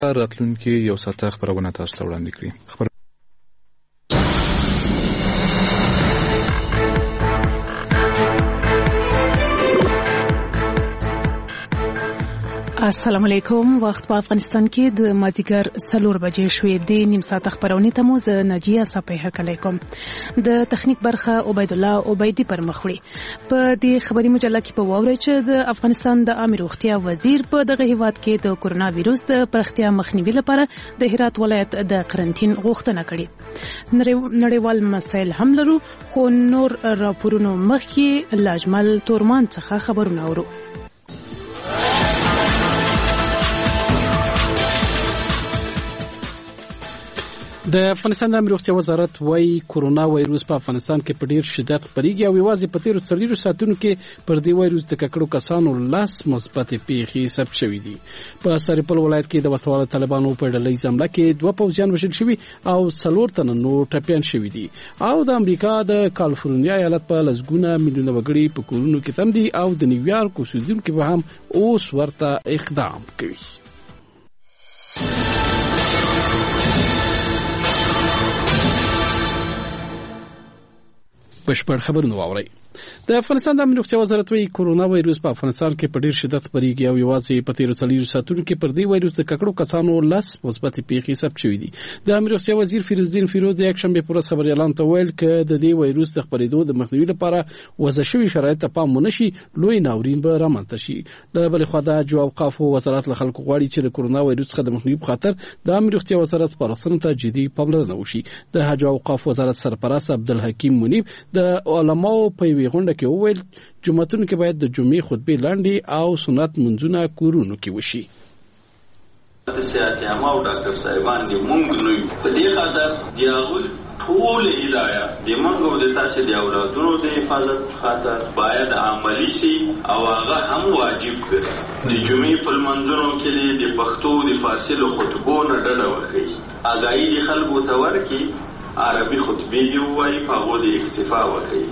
راتلونکي یو ساعته خبرونه تاسو ته وړاندې کړي. السلام علیکم. وخت په افغانستان کې د مازیګر 4 بجې شوې د نیم ساعت خبرونه ته مو د نجیه صفیه علیکم. د تخنیک برخه عبید الله عبیدی پر مخوړي. په دې خبري مجله کې په ووره چې د افغانستان د عامه روغتیا وزیر په دغه هیواد کې د کورونا وایروس د پرختیا مخنیوي لپاره د هرات ولایت د قرنټین غوښتنه کړې. نړیوال مسایل هم لرو، خو نور راپورونو مخکې لاجمل تورمان څخه خبرونه اورو. د افغانستان د عامه روغتیا وزارت وايي کورونا وایروس په افغانستان کې په ډیر شدت خپریږي او یوازې په تیرو 40 ساعتونو کې پر دې وایروس د ککړو کسانو 10 مثبت پیښې ثبت شوې دي. په سرپل ولایت کې د وسوال طالبانو په ډلې حمله کې 2 پوځیان وژل شوي او 4 تن نور ټپيان شوي دي. او د امریکا د کالیفورنیا ایالت په لسګونه میلیونه وګړي په کورونو کې تم دي او د نیویارک اوسیدونکو به هم اوس ورته اقدام کوي. بشپړ خبرونه واورئ. د افغانستان د عامه روغتیا وزارت وايي کورونا وایروس په افغانستان کې په ډیر شدت خپریږي او یوازې په تیرو 40 ساعتونو کې پر دې وایروس د ککړو کسانو 10 مثبت پیښې ثبت شوې دي. د عامه روغتیا وزیر فیروزدین فیروز د یکشنبه پر ورځ خبري اعلان ته ویل چې د دې وایروس د خپرېدو د مخنیوي لپاره وضع شوي شرایط ته پام ونشي لوی ناورین به رامنځته شي. د بل خوا د اوقاف وزارت له خلکو غواړي چې د کورونا وایروس څخه د مخنیوي په خاطر د عامه روغتیا وزارت سپارښتنو ته جدي پاملرنه وشي. د حج او اوقاف وزارت سرپرست عبدالحکیم منیب د علماو په وی غونډه کې وویل جمعتون کې باید د جمعې خطبه لاندې او سنت منځونه کورونو کې وشي. د سیاست عامه او ډاکټر صاحبان دې مونږ نو په دې خاطر دی هغه ټول هدايت د منګو د تاسو د اولادونو د حفاظت خاطر باید عملی شي او هغه هم واجب کړي. د جمعې په منځونو کې د پښتو د فارسی له خطبو نه ډډه وکړي. اګای د خلکو ته ورکی عربي خطبه دی وایي په هغه د اکتفا وکړي.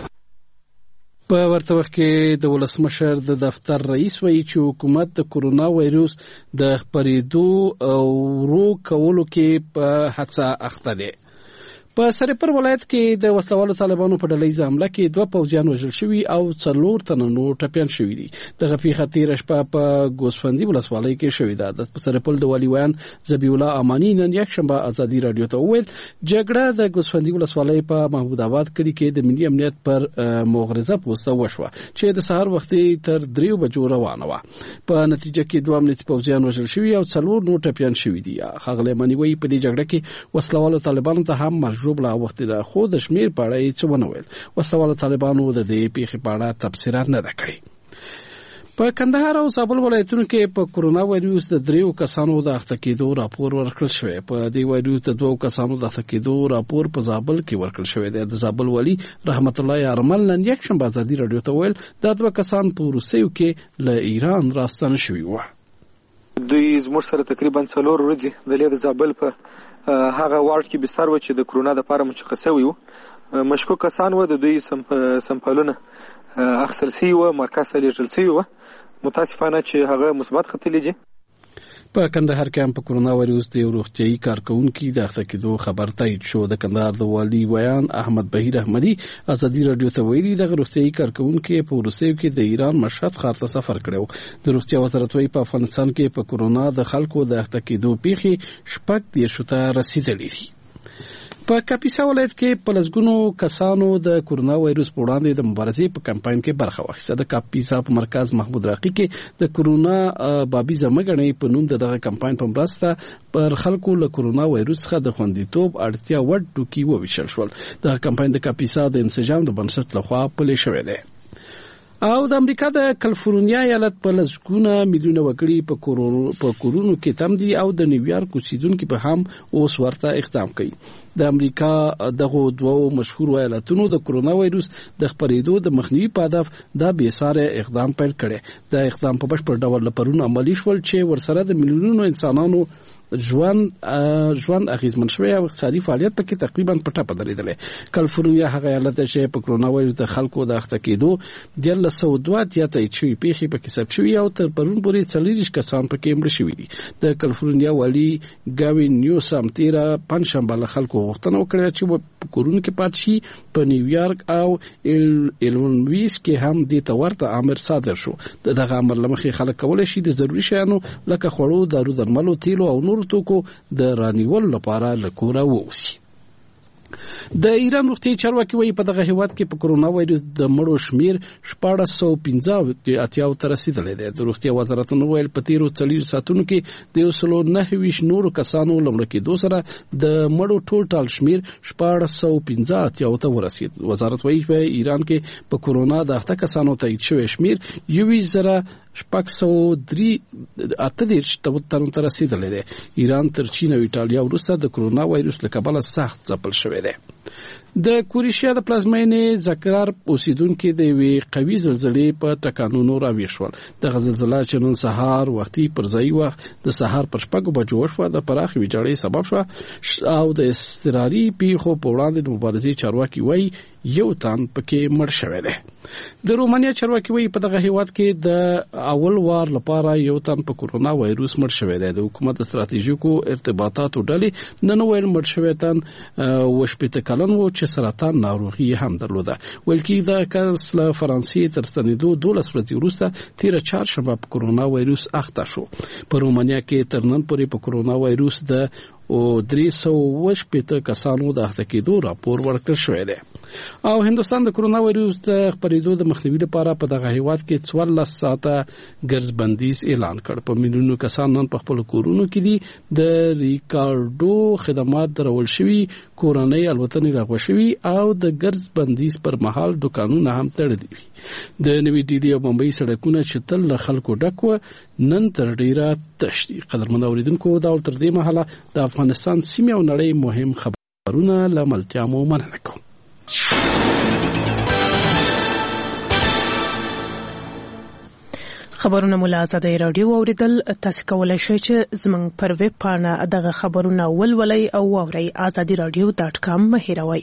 په ورته وخت کې د ولسمشر د دفتر رئیس وایي چې حکومت د کورونا وایروس د خپرېدو او ورو کولو کې په هڅه اخته دی. په سرپل ولایت کې د وسوال طالبانو په ډلې حمله کې 2 پوځیان وژل شوي او 4 تن نور ټپيان شوي دي. دغه پیښه تیر شپه په ګوسفندي ولسوالۍ کې شوې ده. د سرپل د والي ویان ذبیح الله امانی نن یکشنبه ازادي رادیو ته وویل جګړه د ګوسفندي ولسوالۍ په محمود آباد کلی کې د ملي امنیت پر مغرضه پوسټه وشوه چې د سهار وختي تر 3 بجو روانه وه. په نتیجه کې 2 امنیتي پوځیان وژل شوي او 4 نور ټپيان شوي دي. ښاغلی امانی وایي په دې جګړه کې وسلوالو طالبانو ته هم بلا وخت دا خو د شمیر په اړه څه ونه ویل. وسوال طالبانو د دې پیښې په اړه تفسیرات نه کړی. په کندهار او زابل ولایتونو کې په کورونا وایروس د 3 کسانو د اخته کېدو راپور ورکړل شوی. په دې وایروس د 2 کسانو د اخته کېدو راپور په زابل کې ورکړل شوی دی. د زابل والی رحمت الله ارمل نن یکشنبه ازادي رادیو ته ویل دا 2 کسان په روسیو کې له ایران راستنه شوي وو. دوی زموږ سره تقریبا 4 ورځې د زابل په هغه وارد کې بستر و چې د کرونا د لپاره مشخص شوی وو. مشکوک کسان و د دوی سمپلونه اخیستل شوي و، مرکز ته لیږل شوي و. متاسفانه چې هغه مثبت ختلي دي. په کندهار کې هم په کورونا وایروس د روغتيایي کارکونکو د اخته کېدو خبر تایید شو. د کندهار د والي ویان احمد بهیر احمدي ازادي رادیو ته ویلي د روغتيایي کارکونکو په روسیو کې د ایران مشهد ښار ته سفر کړو. د روغتیا وزارت وايي په افغانستان کې په کورونا د خلکو د اخته کېدو پیښې شپږ دیرشو ته رسیدلې دي. په کاپیسا ولایت کې په لسګونو کسانو د کورونا وایروس په وړاندې د مبارزې په کمپاین کې برخه واخیسته. د کاپیسا په مرکز محمود راقي کې د کورونا بابي زمګنې په نوم دغه کمپاین په مرسته پر خلکو له کورونا وایروس څخه د خوندیتوب اړتیا وړ ټوکي وویشل شول. د کمپاین د کاپیسا د انسجام د بنسټ لخوا پلي شوی دی. او د امریکا د کالیفورنیا ایالت په لسګونه میلیونه وګړي په کورونو کې تم دي او د نیویارک اوسیدونکو به هم اوس ورته اقدام کوي. د امریکا دغه 2 مشهور ایالتونو د کورونا وایروس د خپرېدو د مخنیوي په هدف د بیساره اقدام پیل کړي. د اقدام په بشپړ ډول لپاره عملی شول چې ورسره د میلیونونو انسانانو ژوند اغیزمن شوی او اقتصادي فعالیت پکې تقریبا په ټاپه درېدلې. کالیفورنیا هغه ایالت چې په کرونا وایرس د خلکو د اخته کېدو 1902 یا ته چوي پیخي پکې ثبت شوی او تر پرون پورې 40 کسان پکې مړ شوي دي. د کالیفورنیا والی گاوین نیوسام تیرا پنځشنبه له خلکو غوښتنه وکړه چې په کورونو کې پات شي. په نیویارک او ایلونویس کې هم د تورته امر صادر شو. دغه امر لمخې خلک کولای شي د ضروري شیانو لکه خوړو، دارو درملو، تیلو او نورو توکو د رانیول لپاره له کوره ووسی. د ایران روغتي چارواکي وایي په دغه هیواد کې په کرونا وایرس د مړو شمیر 1415 ته رسیدلی دی. د روغتي وزارت نو ویل په تیرو 40 ساعتونو کې د 129 نورو کسانو لمړ کېدو سره د مړو ټول شمیر 1415 ته ورسید. وزارت وایي په ایران کې په کرونا د اخته کسانو تایید شوی شمیر 10,603 ته رسیدلی دی. ایران تر چین او ایټالیا وروسته د کرونا وایرس له کبله سخت ځپل شوی دی. د کوریشیا د پلازمینې زکرار اوسیدونکو د وی قوي زلزلې په ټکانونو راویښ شول. د زلزلې چې نن سهار وختي پر ځای وخت د سهار پر 6 بجو شو د پراخ ویجاړۍ سبب شو او د استراري پیښو په وړاندې د مبارزې چارواکي وایي یو تن پکې مړ شوی دی. د رومانیا چارواکي وایي په دغه هیواد کې د اول وار لپاره یو تن په کرونا وایروس مړ شوی دی. د حکومت استراتیژیکو ارتباطاتو ډلې نن ویل مړ شوی تن وشپېته کلن و چې سرطان ناروغي هم درلوده. ویل کې د کس له فرانسې تر ستنېدو 12 ورځې وروسته تیره چهارشنبه په کرونا وایروس اخته شو. په رومانیا کې تر نن پورې په کرونا وایروس د 380 کسانو د اخته کېدو راپور ورکړل شوی دی. او هندستان د کرونا وایروس د خپرېدو د مخنیوي لپاره په دغه هیواد کې 14 ساعته ګرځبندیز اعلان کړ. په میلیونونو کسان نن په خپل کورونو کې دي. د ریکارډو خدمات درول شوي، کورنۍ الوتنې راغوښ شوي او د ګرځبندیز پر مهال دکانونه هم تړلي وي. د نوې ډیلی او بمبئی سړکونه چې تل له خلکو ډک و نن تر ډیره تش دي. قدرمن اوریدونکو دا تر دې مهاله د افغانستان سیمه او نړۍ مهم خبرونه لملتیا مو مننه کوم. خبرونه مولا آزادۍ رادیو اوریدل. تاسو کولای شئ چې زموږ پر ویب پاڼه دغه خبرونه ولولئ او واورئ. azadiradio.com مه هېروئ.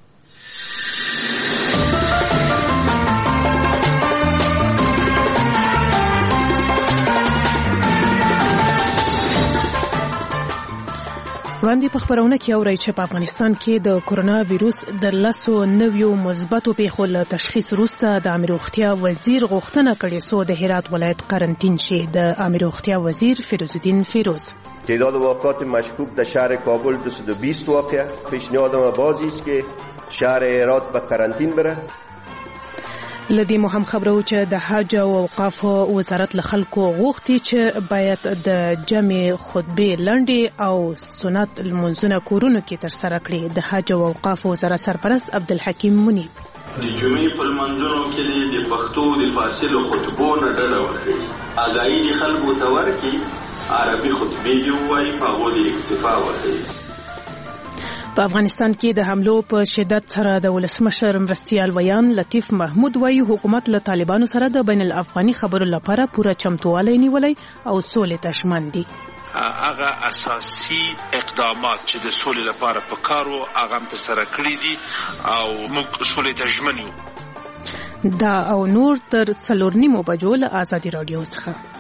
وړاندې په خبرونه کې اورئ چې په افغانستان کې د کرونا ویروس د 19 مثبتو پیښو له تشخیص وروسته د عامه روغتیا وزیر غوښتنه کړې څو د هرات ولایت قرنطین شي. د عامه روغتیا وزیر فیروز الدین فیروز تعداد واقعات مشکوک در شهر کابل 220 واقع. پیشنهاد ما بازی است که شهر هرات به قرنطین بره. لدی مو هم خبرو چې د حج او اوقاف وزارت له خلکو غوښتي چې باید د جمع خطبه لنډي او سنت المنځونه کورونو کې تر سره کړي. د حج او اوقاف وزارت سرپرست عبدالحکیم منیب د جمعې په منځونو کې د پښتو د فاصله خطبو نه ډډه وکړي. اګایي د خلکو ته ورکړي عربي خطبه دی وایي په هغه د اکتفا وکړي. په افغانستان کې د حملو په شدت سره د ولسمشر مرستیال ویان لطیف محمود وایي حکومت له طالبانو سره د بین الافغاني خبرو لپاره پوره چمتووالی نیولی او سولې ته ژمن دي. هغه اساسي اقدامات چې د سولې لپاره په کارو هغه هم ترسره کړي دي او موږ سولې ته ژمن یو. دا او نور تر 4:30 بجو له آزادي رادیو څخه.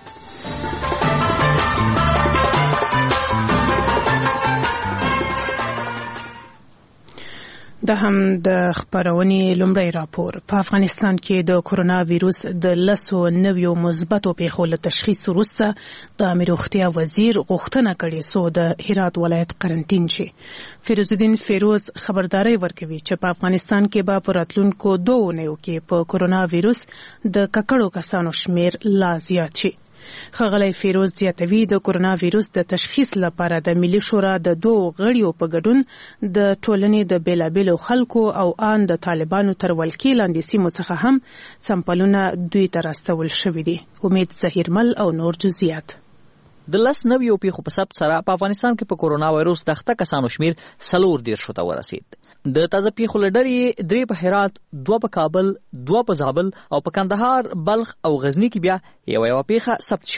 د هم د خبرونې لومړی راپور. په افغانستان کې د کرونا ویروس د 19 مثبتو پیښو له تشخیص وروسته د عامه روغتیا وزیر غوښتنه کړې څو د هرات ولایت قرنطین شي. فیروز الدین فیروز خبرداري ورکوي چې په افغانستان کې به په راتلونکو 2 اونیو کې په کرونا ویروس د ککړو کسانو شمیر لا زیات شي. ښاغلی فیروز زیاتوي د کرونا ویروس د تشخیص لپاره د ملي شورا د 2 غړیو په ګډون د ټولنې د بیلابیلو خلکو او ان د طالبانو تر ولکې لاندې سیمو څخه هم سمپلونه دوی ته راستول شوي دي. امید ظهیرمل او نور جزئیات. د 19 پیښو په ثبت سره په افغانستان کې په کرونا وایروس د اخته کسانو شمیر 40 ته ورسید. د تازه پیښو لړۍ 3 په هرات، 2 په کابل، 2 په زابل او په کندهار، بلخ او غزنی کې بیا یو پیښه ثبت شوې ده.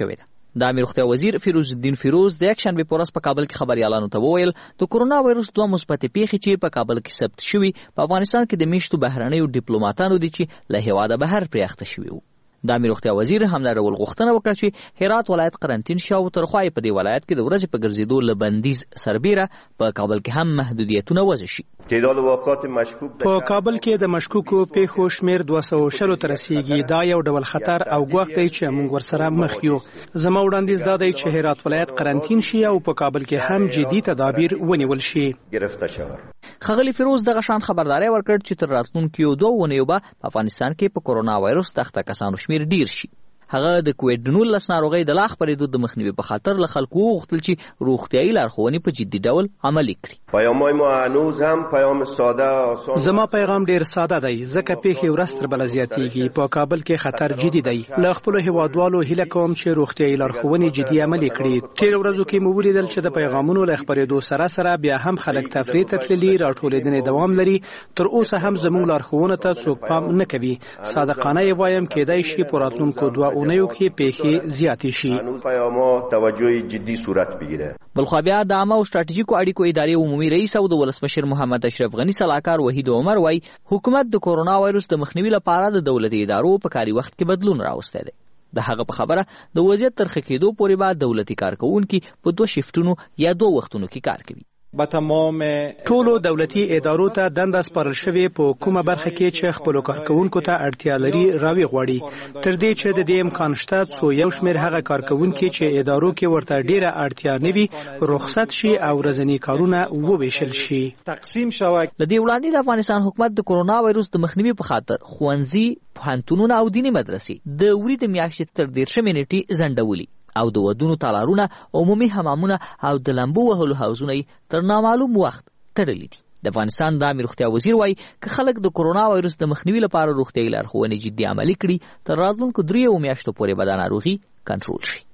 د امیر روغتیا وزیر فیروز الدین فیروز د یکشنبه په ورځ په کابل کې خبريالانو ته وویل د کورونا وایروس 2 مثبت پیښې چې په کابل کې ثبت شوي په افغانستان کې د میشتو بهرنیو ډیپلوماټانو دي چې له هیواده بهر پریاخته شوي وو. د امیر روغتیا وزیر همدا ډول غوښتنه وکړه چې هرات ولایت قرنطین شي او ترخوای په دې ولایت کې د ورځې په ګرځېدو له بندیز سربیره په کابل کې هم محدودیتونه وضع شي. تعداد واقعات مشکوک په کابل کې د مشکوکو پیښو شمیر 260 ته رسیدي. دا یو ډول خطر او ګواښ دی چې موږ ورسره مخ یو. زما وړاندیز دا دی چې هرات ولایت قرنطین شي او په کابل کې هم جدي تدابیر ونیول شي. گرفته شوه. خغلی فیروز دغه شان خبرداري ورکړ چې تر راتلونکو 2 اونیو به په افغانستان کې په کورونا وایروس تخته کسانو شمیر ډیر شي. هغه د کووډ-19 ناروغۍ د لا خپرېدو د مخنیوي په خاطر له خلکو وغوښتل چې روغتیایي لارښوونې په جدي ډول عملي کړي. پیامای ما هنوز هم پیام ساده آسان. زما پیغام ډیر ساده دی ځکه پیښې ورځ تر بله زیاتېږي. په کابل کې خطر جدي دی. له خپلو هیوادوالو هیله کوم چې روغتیایي لارښوونې جدي عملي کړي. تیر ورځو کې مو ولیدل چې د پیغامونو له خپرېدو سره بیا هم خلک تفریح ته تللي. راټولېدنې دوام لري. تر اوسه هم زموږ لارښوونو ته څوک پام نه کوي. صادقانه یې وایم کېدای شي په راتلونکو 2 اونیو کې پیښې زیاتې شي. پیامو توجه جدي صورت بگیره. بلخو بیا د عامه او ستراتیژیکو اړیکو ادارې عمومي رئیس او د ولسمشر محمد اشرف غنی صلاحکار وحید عمر وای حکومت د کورونا وایروس د مخنیوي لپاره د دولتي ادارو په کاري وخت کې بدلون راوستی دی. د هغه په خبره د وضعیت تر ښه کېدو پورې به دولتي کارکوونکي په 2 شیفټونو یا 2 وختونو کې کار کوي. به تمام ټولو دولتي ادارو ته دنده سپارل شوې په کومه برخه کې چې خپل کارکوونکو ته اړتیا لري راوي غواړي. تر دې چې د دې امکان شته څو یو شمېر هغه کارکوونکي چې ادارو کې ورته ډیره اړتیا نه وي رخصت شي او ورځني کارونه وویشل شي. تقسیم شوه. لدې وړاندې د افغانستان حکومت د کورونا وایروس د مخنیوي په خاطر ښوونځي، پوهنتونونه او دیني مدرسې د وری د میاشتې تر 13 نیټې ځنډولي او د ودونو تالارونه، عمومي حمامونه او د لمبو وهلو حوضونه تر نامعلوم وخت تړلي دي. د افغانستان د امیر روغتیا وزیر وایي که خلک د کورونا وایروس د مخنیوي لپاره روغتیایي لارښوونې جدي عملي کړي تر راتلونکو 3 میاشتو پورې به دا ناروغي کنټرول شي.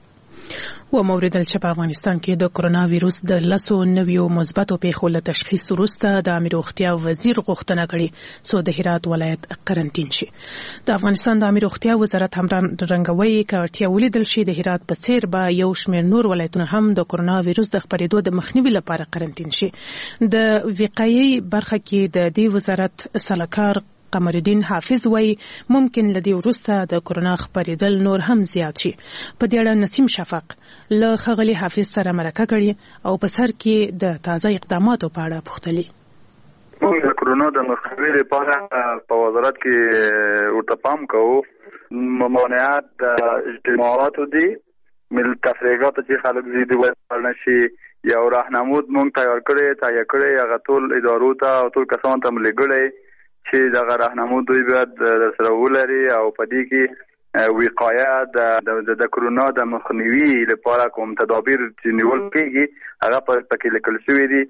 و موریدل چې په افغانستان کې د کورونا وایروس د 19 مثبتو پیښو له تشخیص وروسته د امیر روغتیا وزیر غوښتنه کړې څو د هرات ولایت قرنطین شي. د افغانستان د امیر روغتیا وزارت همرنګوي کارتیا ولیدل شي د هرات په څیر به یو شمېر نور ولایتونه هم د کورونا وایروس د خپرېدو د مخنیوي لپاره قرنطین شي. د وقایي برخه کې د دې وزارت سلاکار قمرالدین حافظ وای ممکن لدی ورسته د کورونا خبرېدل نور هم زیات شي. په دې اړه نسیم شفق له خغلی حافظ سره مرکه کړي او په سر کې د تازه اقداماتو په اړه پوښتلي. موږ د کورونا د مخنیوي لپاره په وزارت کې ورته پام کوو. ممانعت د اجتماعاتو دي، مل تفریحات چې خلک زیاتې وړاندې نشي. یو راهنمود موږ تیار کړی هغه ټول ادارو ته او ټول کسانو ته ملګری چې دغه راهنمود دوی باید سره ولري او په دې کې وقایه د کورونا د مخنیوي لپاره کوم تدابیر چې نیول کېږي هغه پکې لیکل شوی دي.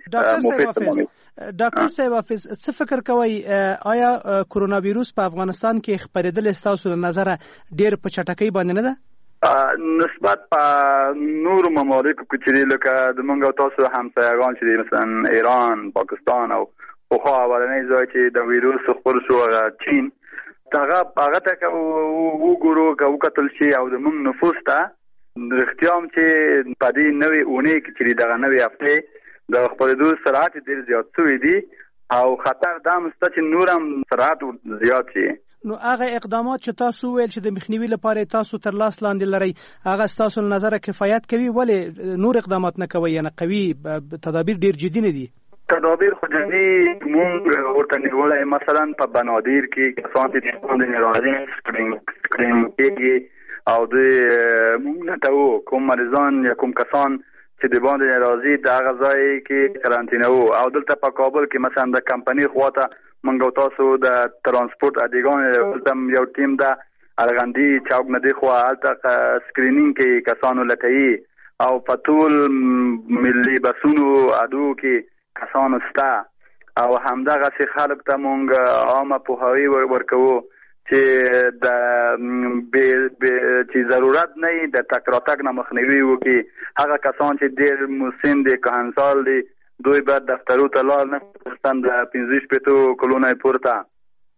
ډاکټر صاحب حافظ څه فکر کوي آیا کورونا وایروس په افغانستان کې خپرېدل ستاسو له نظره ډېر په چټکۍ باندې نه ده؟ نسبت په نور ممالکو کې لکه د موږ تاسو همسایگان چې مثلا ایران، پاکستان او خو اولنۍ ځای چې د وایروس خپل شو هغه چین هغه ته وګورو که وکتل شي او د موږ نفوس ته رښتیا هم چې په دې نوې اونۍ کې چې دغه نوې هفتې د خپرېدو سرعت ډېر زیات شوی دی او خطر دا مسته چې نور هم سرعت زیات شي. نو هغه اقدامات چې تاسو ویل چې د مخنیوي لپاره تاسو تر لاس لاندې لري هغه تاسو نظر کفایت کوي ولې نور اقدامات نه کوي؟ یعنی قوي تدابیر ډېر جدي نه دي. تدابیر خو جدي مونږ ورته نیولای. مثلا په بنادر کې کسان چې باندې ناراضي سکرین کېږي او د مونږ نه ته کوم مریضان یا کوم کسان چې د باندې ناراضي د هغه ځای کې قرنطینه او دلته په کابل کې مثلا د کمپنۍ خواته مونږ تاسو د ترانسپورت ادیګان یو ټیم د ارغندی چوک نه دی خو هلته سکرینینګ کې کسانو لټوي او په ټول ملي بسونو اډو کې کسانو ستا او همدغه سي خلک ته مونږ عامه پوهاوی ورکوو چې د چې ضرورت نه د تکراتک نه مخنیوي وکړي. هغه کسان چې ډېر مسن دي کهنسال دي دوی باید دفترو ته لاړ نه ستند 15 کلونه پورته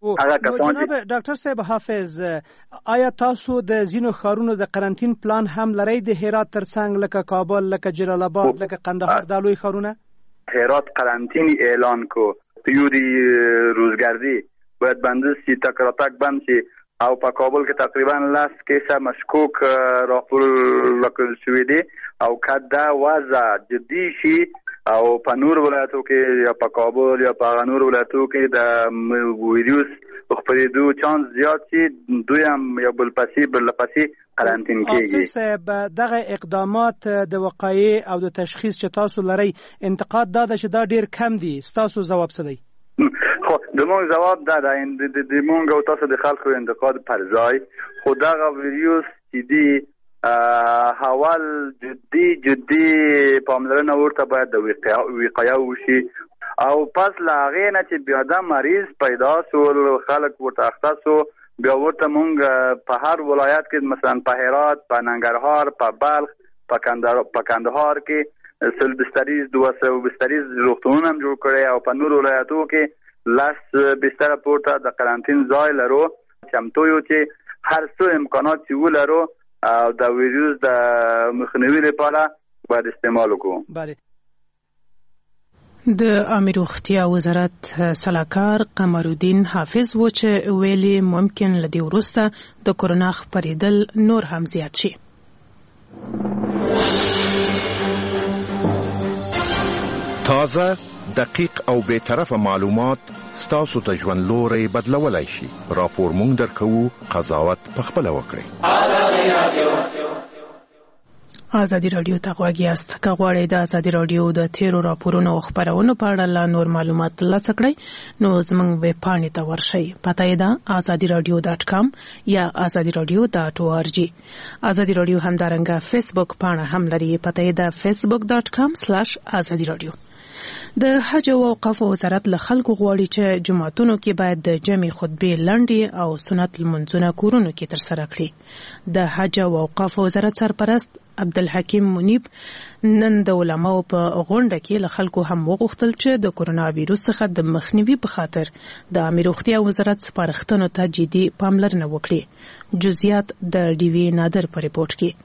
هغه کسان جناب ډاکټر صاحب حافظ، آیا تاسو د ځینو ښارونو د قرنطین پلان هم لرئ د هرات ترڅنګ لکه کابل، لکه جلال آباد، لکه قندهار د لوی ښارونه؟ هرات قرنطین اعلان کو تیوری روزگردی باید بندشی تکراتک بند شي او په کابل کې تقریبا 10 کیسه مشکوک راپور لکل شوی دی او کدا وضع جدي شي او په نور ولایتو کې یا په کابل یا په نور ولایتو کې د ویروس خپرېدو چانس زیات شي، دوی هم یا بل پسې قرنطین کېږي. صاحب دغه اقدامات د وقایع او د تشخیص چې تاسو لرئ، انتقاد دا ده چې دا ډیر کم دي، تاسو جواب څه دی؟ خو د مونږ جواب دا ده د مونږ او تاسو د خلکو انتقاد پر ځای، خو دغه ویروس چې دی حوال جدي پاملرنه ورته باید د وقایع وشي او پس له هغې نه چې بیا دا مریض پیدا سول، خلک ورته اخته سو، بیا ورته مونږ په هر ولایت کې مثلا په هرات، په ننګرهار، په بلخ، په کندهار کې 100 بستریز 200 بستریز روغتونونه هم جوړ کړي او په نور ولایتو کې 10 بستر پورته د قرنطین ځای لرو. چمتو یو چې هر څو امکانات چې ولرو او د ویروس د مخنیوي لپاره باید استعمال وکړو. بله. د عامه روغتیا وزارت سلاکار قمرالدین حافظ و چې ویلي ممکن لدی وروسته د کرونا خپریدل نور هم زیات شي. تازه، دقیق او بی‌طرفه معلومات ستاسو ته ژوند لوري بدلولای شي. راپور مونږ درکوو، قضاوت پخپله وکړئ. ازادي رادیو ته غواړی است که غواړئ د ازادي رادیو د تیرو راپورونو او خبرونو په اړه لا نور معلومات ترلاسه کړئ نو زموږ ویب پاڼې ته ورشئ. پته یې ده azadiradio.com یا azadiradio.org. ازادي رادیو همدارنګه فیسبوک پاڼه هم لري. پته یې ده facebook.com/azadiradio. د حج او اوقاف وزارت له خلکو غواړي چې جمعتونو کې باید د جمعې خطبې لنډې او سنت لمونځونه کورونو کې ترسره کړي. د حج او اوقاف وزارت سرپرست عبدالحکیم منیب نن د علماو په غونډه کې له خلکو هم وغوښتل چې د کرونا ویروس څخه د مخنیوي په خاطر د عامه روغتیا وزارت سپارښتنو ته جدي پاملرنه وکړي. جزئیات د ډیوی نادر په ریپورت کې.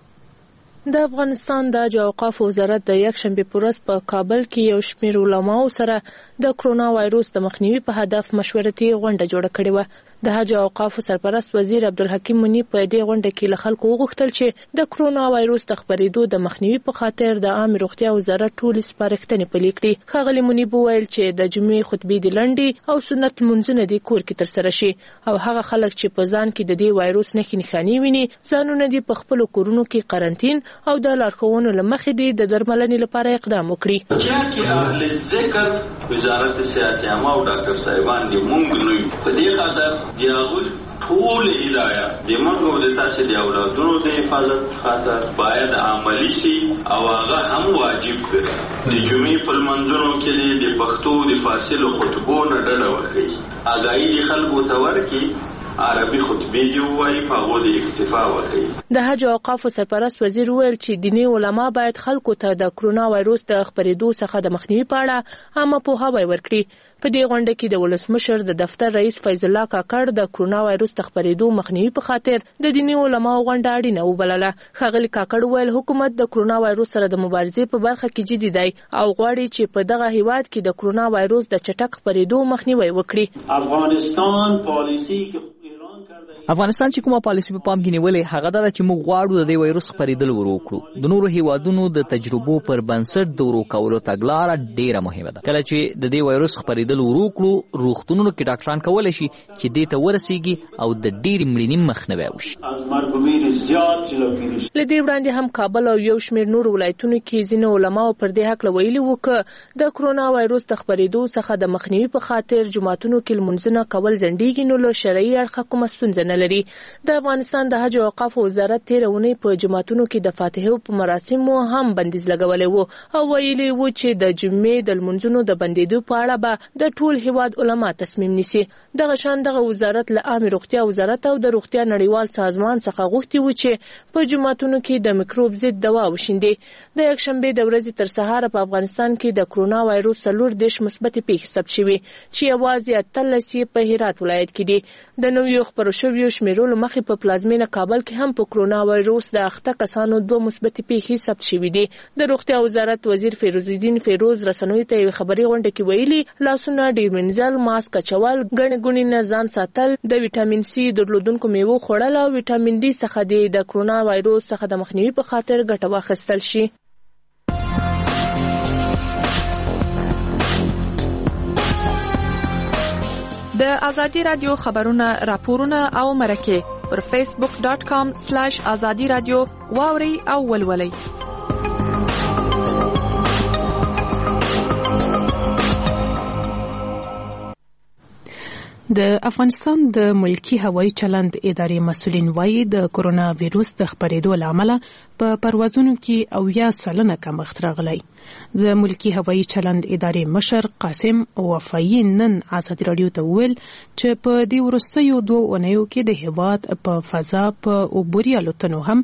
د افغانستان د حج او اوقاف وزارت د یکشنبه په ورځ په کابل کې یو شمېر علماو سره د کرونا وایروس د مخنیوي په هدف مشورتي غونډه جوړه کړې و. د حج او اوقاف سرپرست وزیر عبدالحکیم منیب په دې غونډه کې له خلکو وغوښتل چې د کرونا وایروس د خپرېدو د مخنیوي په خاطر د عامه روغتیا وزارت ټولې سپارښتنې پلي کړي. ښاغلي منیب وویل چې د جمعې خطبې د لنډې او سنت لمونځونه د کور کې ترسره شي او هغه خلک چې په ځان کې د دې وایروس نښې نښانې ویني ځانونه دې په خپلو کورونو کې قرنطین او د لارښوونو له مخې دې د درملنې لپاره اقدام وکړي. چې اهل ذکر وزارت صحت عامه او ډاکټر صاحبان دې مونږ نه یو په دې خاطر دی هغوی ټول هدایت د مرګ او د تاسو د اولادونو د حفاظت خاطر باید عملی شي او هغه هم واجب دی. د جمعې په لمانځونو کې د پښتو د فارسي له خطبو نه ډډه وکړي. اګاهي د خلکو ته ورکړي، عربي خطبې دی وایي په هغو د اکتفا وکړي. د حج او اوقاف سرپرست وزیر وویل چې دیني علما باید خلکو ته د کرونا وایروس د خپرېدو څخه د مخنیوي په اړه عامه پوهاوی ورکړي. په دې غونډه کې د ولسمشر د دفتر رئیس فیض الله کاکړ د کرونا وایروس د خپرېدو مخنیوي په خاطر د دیني علماو غونډه اړینه وبلله. ښاغلي کاکړ وویل حکومت د کرونا وایروس سره د مبارزې په برخه کې جدي دی او غواړي چې په دغه هیواد کې د کرونا وایروس د چټک خپرېدو مخنیوی وکړي. افغانستان چې کومه پالیسي په پام کې نیولې هغه دا چې موږ غواړو د دې وایروس خپرېدل ورو کړو. د نورو هیوادونو د تجربو پر بنسټ د ورو کولو تګلاره ډیره مهمه ده. کله چې د دې وایروس خپرېدل ورو کړو روغتونونو کې ډاکټران کولی شي چې دې ته ورسیږي او د ډېرې مړینې مخنیوی وشي. له دې وړاندې هم کابل او یو شمېر نور ولایتونو کې ځینې علماو پر دې هکله ویلي وو که د کرونا وایروس د خپرېدو څخه د مخنیوي په خاطر جوماتونو کې لمونځونه کول ځنډېږي نو له شرعي اړخه کومه ستونزه نه لري. د افغانستان د حج او اوقافو وزارت تېره اونۍ په جماعتونو کې د فاتحې په مراسمو هم بندیز لګولی و او ویلي و چې د جمعې د لمونځونو د بندېدو په اړه به د ټول هیواد علما تصمیم نیسي. دغه شان دغه وزارت له عامه روغتیا وزارت او د روغتیا نړیوال سازمان څخه غوښتي و چې په جماعتونو کې د میکروب ضد دوا وشیندي. د یکشنبې د ورځې تر سهاره په افغانستان کې د کرونا وایروس 4 مثبتې پیښې ثبت شوي چې یوازې 13 په هرات ولایت کې دي. د نویو خپرو شویو شمیرولو مخې په پلازمینه کابل کې هم په کرونا وایروس د اخته کسانو 2 مثبتې پیښې ثبت شوي دي. د روغتیا وزارت وزیر فیروز الدین فیروز رسنیو ته یو خبري غونډه کې ویلي لاسونه ډیر منځل، ماسک اچول، ګڼې ګوڼې نه ځان ساتل، د ویټامین سي درلودونکو میوو خوړل او ویټامین ډي څخه د کرونا وایروس څخه د مخنیوي په خاطر ګټه واخیستل شي. د ازادي رادیو خبرونه، راپورونه او مرکه پر facebook.com/azadi radio واوري او ولولئ. د افغانستان د ملکی هوایي چلند ادارې مسؤلین وایي د کرونا وایروس د خپرېدو لامل په پروازونو کې 80% کمښت راغلی. د ملکی هوایي چلند ادارې مشر قاسم وفایی نن ازادي رادیو ته ویل چې په دې وروستیو 2 اونیو کې د هیواد په فضا په عبوري الوتنو هم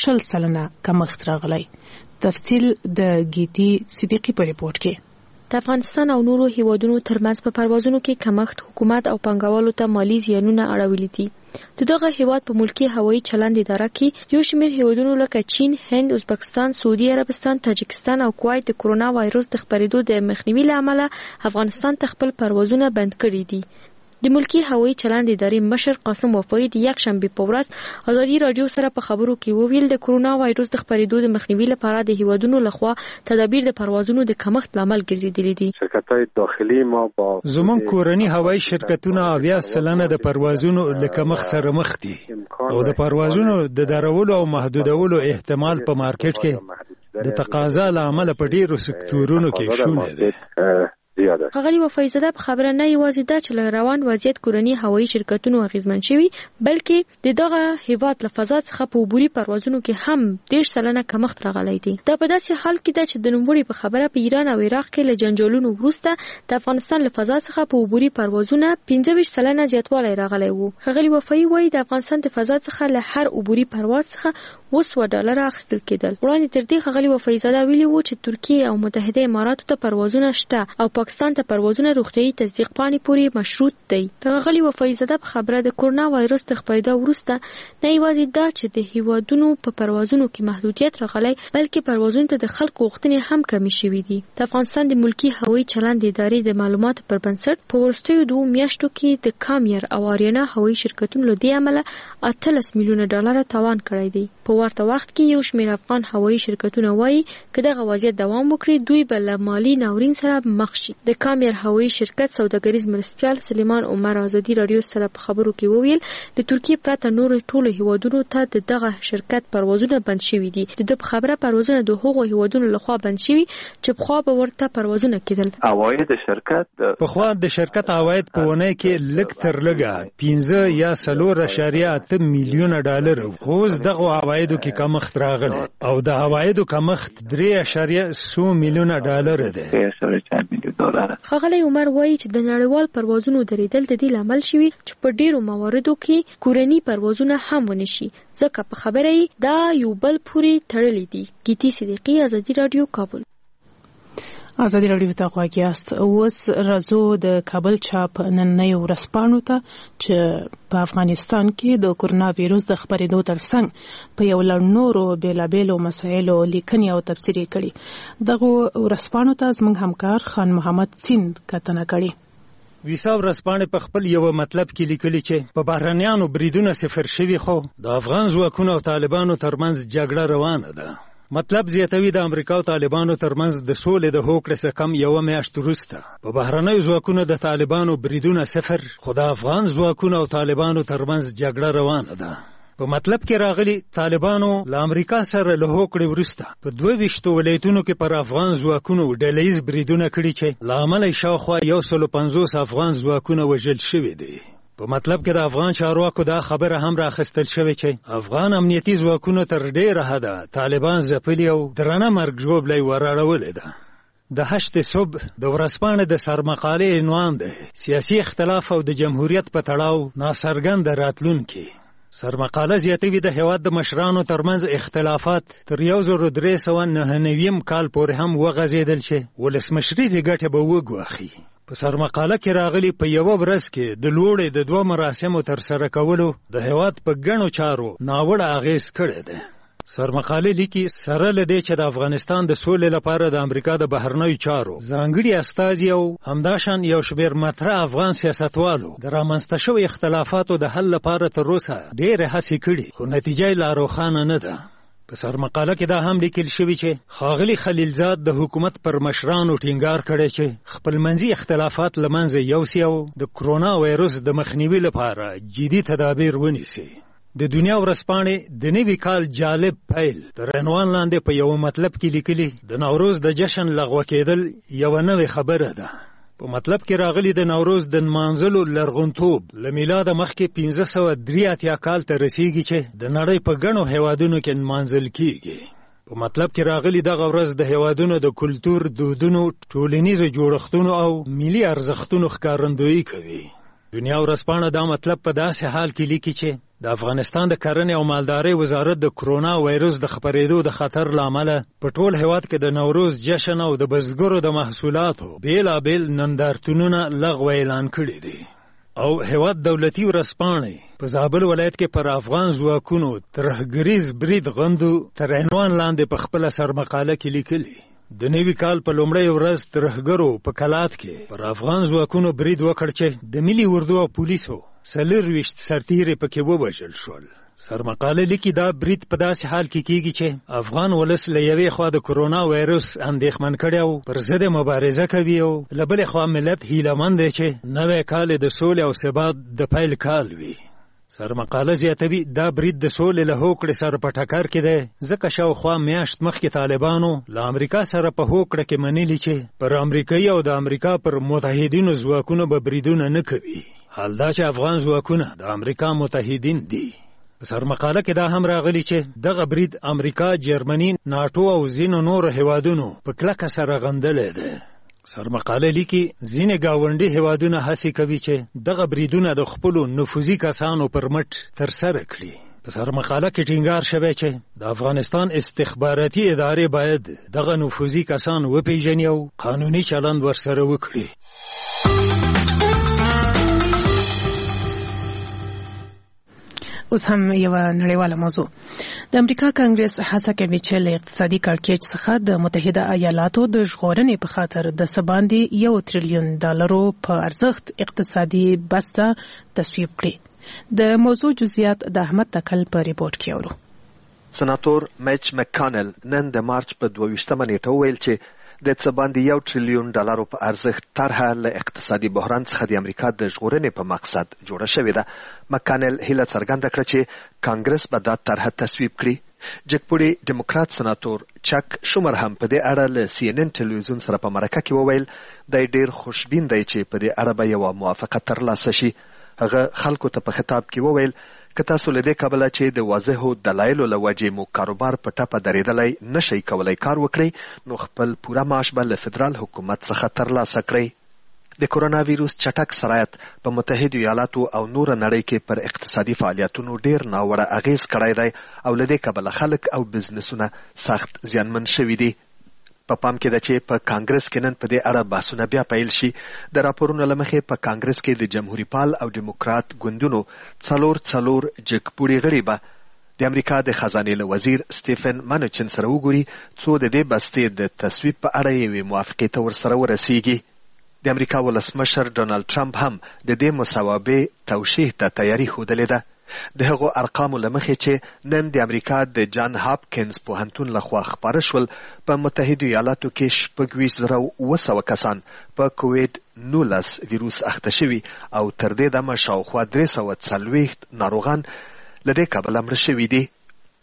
60% کمښت راغلی. تفصیل د گیتی صدیقی په ریپورت کې. د افغانستان او نورو هیوادونو ترمنځ په پروازونو کې کمښت حکومت او پنګوالو ته مالی زیانونه اړولي دي. دغه هیواد په ملکی هوایي چلند اداره کې یو شمېر هیوادونو لکه چین، هند، ازبکستان، سعودي عربستان، تاجکستان او کویت د کرونا وایروس د خپرېدو د مخنیوي لامل افغانستان ته خپل پروازونه بند کړي دي. د ملکی هوایي چلند ادارې مشر قاسم وفایی د یکشنبې په ورځ ازادي رادیو سره په خبرو کې وویل د کرونا وایروس د خپرېدو د مخنیوي لپاره د هیوادونو لخوا تدابیر د پروازونو د کمښت لامل ګرځېدلي دي. شرکت‌های داخلي ما با زموږ کورني هوایي شرکتونه 80% د پروازونو له کمښت سره مخ دي او د پروازونو د درولو او محدودولو احتمال په مارکیټ کې د تقاضا له امله په ډیرو سکتورونو کې شونه دي. ښاغلي وفایزاده په خبره نه یوازې دا چې له روان وضعیت کورني هوایي شرکتونو اغیزمن شوي بلکې د دغه هیواد له فضا څخه په عبوري پروازونو کې هم 10% کمښت راغلی دی. دا په داسې حال کې ده چې د نوموړي په خبره په ایران او عراق کې له جنجالونو وروسته د افغانستان له فضا څخه په عبوري پروازونه 15% زیاتوالی راغلی و. ښاغلي وفایی وایي د افغانستان د فضا څخه له هر عبوري پرواز څخه $100 اخیستل کېدل. وړاندې تر دې ښاغلي وفایزاده ویلي و چې ترکیه او متحده اماراتو ته پروازونه شته او پاکستان ته پروازونه روغتیايي تصدیق پاڼې پورې مشروط دي. ښاغلي وفایزاده په خبره د کرونا وایروس تر خپرېدو وروسته نه یوازې دا چې د هیوادونو په پروازونو کې محدودیت راغلی بلکې پروازونو ته د خلکو غوښتنې هم کمې شوې دي. د افغانستان د ملکی هوایي چلند ادارې د معلوماتو پر بنسټ په وروستیو 2 میاشتو کې د کامیر او آریانا هوایي شرکتونو له دې امله $18 میلیونه تاوان کړی دی. په ورته وخت کې یو شمېر افغان هوایي شرکتونه وایي که دغه وضعیت دوام وکړي دوی به له مالي ناورین سره مخ شي. د کامیر هوایي شرکت سوداګریز مرستیال سلیمان عمر ازادي رادیو سره په خبرو کې وویل د ترکیه پرته نور ټولو هیوادونو ته دغه شرکت پروازونه بند شوي دي. د خبره پروازونه د هغو هیوادونو لخوا بند شوي چې پخوا به ورته پروازونه کېدل. عواید شرکت پخوا د شرکت عواید په ونې کې لږ تر لږه 15 یا 4.8 میلیونه $. اوس دغه عوایدو کې کمښت راغلی او د عوایدو کمښت 3.0 میلیونه $. دی. ښاغلی عمر وایي چې د نړیوال پروازونو درېدل د دې لامل شوي چې په ډیرو مواردو کې کورني پروازونه هم ونشي ځکه په خبره یې دا یو بل پورې تړلي دي. گیتی صدیقی، ازادي رادیو، کابل. ازادي رادیو ته غواړي است اوس راځو د کابل چاپ نننۍ ورځپاڼو ته چې په افغانستان کې د کرونا وایروس د خپرېدو ترڅنګ په یو لړ نورو بیلابیلو مسایلو لیکنې او تفسیرې کړي. دغه ورځپاڼو ته زموږ همکار خان محمد سیند کتنه کړې. ویسا ورځپاڼې په خپل یو مطلب کې لیکلي چې په بهرنیانو بریدونه صفر شوي خو د افغان ځواکونو او طالبانو ترمنځ جګړه روانه ده. مطلب زیاتوي د امریکا او طالبانو ترمنځ د سولې د هوکړې څخه کم یو میاشت وروسته په بهرنیو ځواکونو د طالبانو بریدونه صفر خو د افغان ځواکونو او طالبانو ترمنځ جګړه روانه ده. په مطلب کې راغلي طالبانو له امریکا سره له هوکړې وروسته په 22 ولایتونو کې پر افغان ځواکونو ډلهییز بریدونه کړي چې له امله شاوخوا 150 افغان ځواکونه وژل شوي دي. په مطلب کې د افغان چارواکو دا خبره هم راخستل شوې چې افغان امنیتي ځواکونو تر ډېره حده طالبان ځپلي او درنه مرګ ژوبلی وراړولې ده. د 8 صبح د ورځپاڼې د سرمقالې عنوان دی سیاسي اختلاف او د جمهوریت په تړاو ناڅرګند راتلونکي. سرمقاله زیاتوي د هېواد د مشرانو ترمنځ اختلافات تر 1999 کال پورې هم وغځېدل چې ولسمشریزې ګټې به وګواخي. په سرمقاله کې راغلي په یوه ورځ کې د لوړې د 2 مراسمو ترسره کولو د هېواد په ګڼو چارو ناوړه اغېز کړی دی. سرمقاله لیکي سره له دې چې د افغانستان د سولې لپاره د امریکا د بهرنیو چارو ځانګړي استازي او همداشان یو شمېر مطرح افغان سیاستوالو د رامنځته شوي اختلافاتو د حل لپاره تر اوسه ډېرې هڅې کړي خو نتیجه یې لا روښانه نه ده. په سرمقاله کې دا هم لیکل شوي چې ښاغلي خلیلزاد د حکومت پر مشرانو ټینګار کړی چې خپلمنځي اختلافات له منځه یوسي او د کرونا وایرس د مخنیوي لپاره جدي تدابیر ونیسي. د دنیا ورځپاڼې د نوي کال جالب پیل تر عنوان لاندې په یو مطلب کې لیکلي د نوروز د جشن لغوه کېدل یوه نوې خبره ده. په مطلب کې راغلي د نوروز د نمانځلو لرغونتوب له میلاده مخکې 1583 کال ته رسیږي چې د نړۍ په ګڼو هېوادونو کې نمانځل کیږي. په مطلب کې راغلي دغه ورځ د هېوادونو د کلتور، دودونو، ټولنیزو جوړښتونو او ملي ارزښتونو ښکارندویي کوي. دنیا ورځپاڼه دا مطلب په داسې حال کې لیکي چې د افغانستان د کرنې او مالدارۍ وزارت د کرونا وایرس د خپرېدو د خطر له امله په ټول هېواد کې د نوروز جشن او د بزګرو د محصولاتو بېلابېل نندارتونونه لغوه اعلان کړي دي. او هېواد دولتي ورځپاڼې په زابل ولایت کې پر افغان ځواکونو ترهګریز برید غندو تر عنوان لاندې په خپله سرمقاله کې لیکلي د نوي کال په لومړۍ ورځ ترهګرو په کلات کې پر افغان ځواکونو برید وکړ چې د ملي اردو او پولیسو 24 سرتیرې پکې ووژل شول. سرمقاله لیکي دا برید په داسې حال کې کیږي چې افغان ولس له یوې خوا د کرونا وایرس اندېښمن کړی او پر ضد مبارزه کوي او له بلې خوا ملت هیلهمند دی چې نوی کال د سولې او ثبات د پیل کال وي. سرمقاله زیاتوي دا برید د سولې له هوکړې سره په ټکر کې دی ځکه شاوخوا میاشت مخکې طالبانو له امریکا سره په هوکړه کې منلي چې پر امریکایي او د امریکا پر متحدینو ځواکونو به بریدونه نه کوي. حال دا چې افغان ځواکونه د امریکا متحدین دي. په سرمقاله کې دا هم راغلي چې دغه برید امریکا، جرمني، ناټو او ځینو نورو هېوادونو په کلکه سره غندلی دی. سرمقاله لیکي ځینې ګاونډي هېوادونه هڅې کوي چې دغه بریدونه د خپلو نفوذي کسانو پر مټ ترسره کړي. په سرمقاله کې ټینګار شوی چې د افغانستان استخباراتي ادارې باید دغه نفوذي کسان وپیژني او قانوني چلند ورسره وکړي. اوس هم یوه نړیواله موضوع. د امریکا کانګرس هڅه کوي چې له اقتصادي کړکېچ څخه د متحده ایالاتو د ژغورنې په خاطر د څه باندې $1 تریلیون په ارزښت اقتصادي بسته تصویب کړي. د موضوع جزئیات د احمد تکل په ریپورت کې اورو. سناتور میچ مکانل نن د مارچ په 22 نیټه وویل چې د څه باندې $1 تریلیون په ارزښت طرحه له اقتصادي بحران څخه د امریکا د ژغورنې په مقصد جوړه شوې ده. مکانل هیله څرګنده کړه چې کانګرس به دا طرحه تصویب کړي. جګپوړي ډیموکرات سناتور چک شومر هم په دې اړه له CNN ټلویزیون سره په مرکه کې وویل دی ډېر خوشبین دی چې په دې اړه به یوه موافقه ترلاسه شي. هغه خلکو ته په خطاب کې وویل که تاسو له دې کبله چې د واضحو دلایلو له وجې مو کاروبار په ټپه درېدلی نشئ کولی کار وکړئ نو خپل پوره معاش به له فدرال حکومت څخه ترلاسه کړئ. د کرونا ویروس چټک سرایت په متحده ایالاتو او نور نړۍ کې پر اقتصادي فعالیتونو ډېر ناوړه اغېز کړی دی او له دې کبله خلک او بزنسونه سخت زیانمن شوي دي. په پام کې ده چې په کانګرس کې نن په دې اړه بحثونه بیا پیل شي. د راپورونو له مخې په کانګرس کې د جمهوریت پال او ډیموکرات ګوندونو څلور جګپوړي غړي به د امریکا د خزانې له وزیر سټیفن مانوچن سره وګوري څو د دې بستې د تصویب په اړه یوې موافقې ته ورسره ورسیږي. د امریکا ولسمشر ډونالډ ټرمپ هم د دې مصوبې توشیح ته تیاری ښودلې ده. د هغو ارقامو له مخې چې نن د امریکا د جان هاپکینز پوهنتون لخوا خپاره شول په متحده ایالاتو کې 26,900 کسان په کووید-19 ویروس اخته شوي او تر دې دمه شاوخوا 340 ناروغان له دې کبله مړه شوي دي.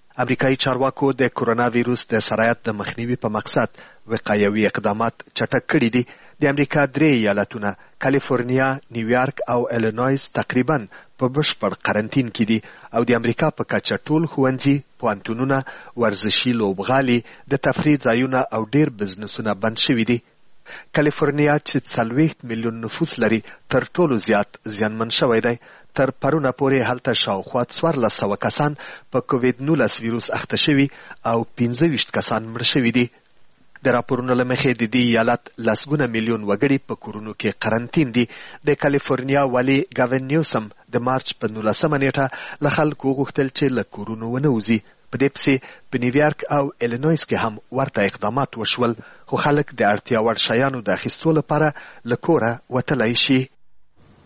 امریکایي چارواکو د کرونا ویروس د سرایت د مخنیوي په مقصد وقایوي اقدامات چټک کړي دي. د امریکا 3 ایالتونه کالیفورنیا، نیویارک او ایلینویز تقریبا په بشپړ قرنطین کې دي او د امریکا په کچه ټول ښوونځي، پوهنتونونه، ورزشي لوبغالي، د تفریح ځایونه او ډیر بزنسونه بند شوي دي. کالیفورنیا چې 40 میلیون نفوس لري تر ټولو زیات زیانمن شوی دی. تر پرونه پورې هلته شاوخوا 1400 کسان په کووید-19 ویروس اخته شوي او 25 کسان مړه شوي دي. د راپورونو له مخې د دې ایالت لسګونه میلیون وګړي په کورونو کې قرنطین دي. د کالیفورنیا والي ګاوین نیوسم د مارچ په 19 نیټه له خلکو غوښتل چې له کورونو ونه وځي. په دې پسې په نیویارک او ایلینویز کې هم ورته اقدامات وشول، خو خلک د اړتیا وړ شیانو د اخیستو لپاره له کوره وتلی شي.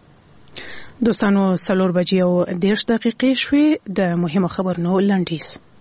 دوستانو 4:30 شوې د مهمو خبرونو لنډیز.